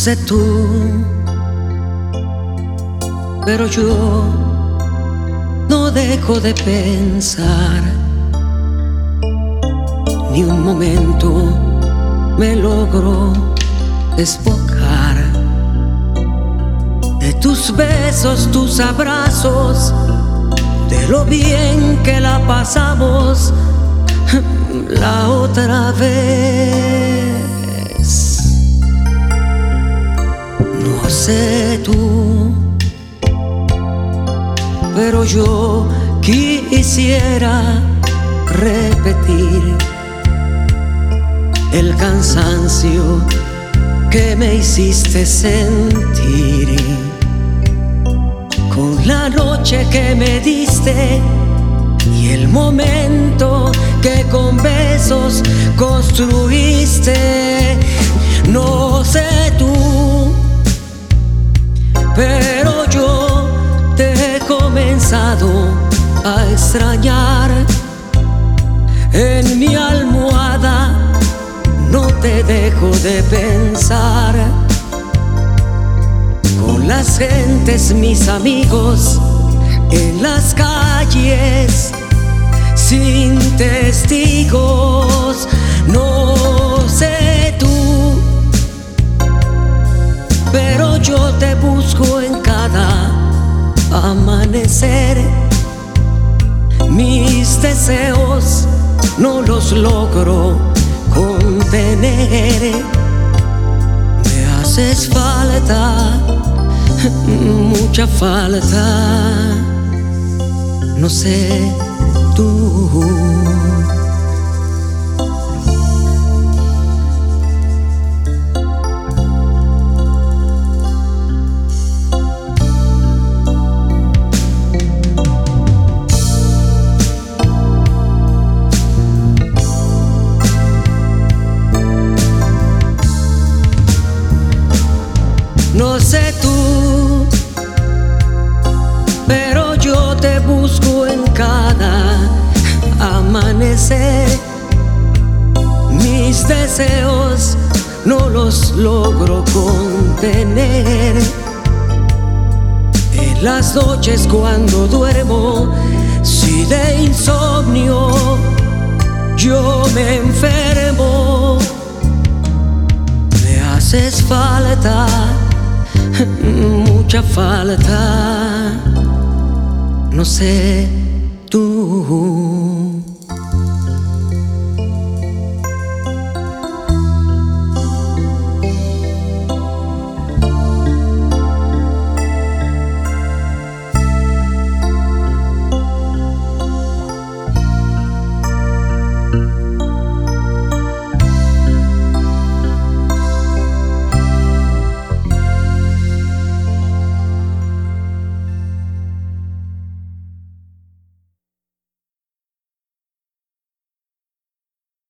sé tú, pero yo no dejo de pensar. Ni un momento me logro despojar de tus besos, tus abrazos, de lo bien que la pasamos la otra vez. No sé tú, pero yo quisiera repetir el cansancio que me hiciste sentir, con la noche que me diste y el momento que con besos construiste. No sé tú, pero yo te he comenzado a extrañar. En mi almohada no te dejo de pensar. Con las gentes, mis amigos, en las calles, sin testigos. No sé tú, pero yo te busco en cada amanecer. Mis deseos no los logro contener. Me haces falta, mucha falta. No sé tú. No sé tú, pero yo te busco en cada amanecer. Mis deseos no los logro contener. En las noches cuando duermo, si de insomnio yo me enfermo, me haces falta, mucha falta. No sé tú.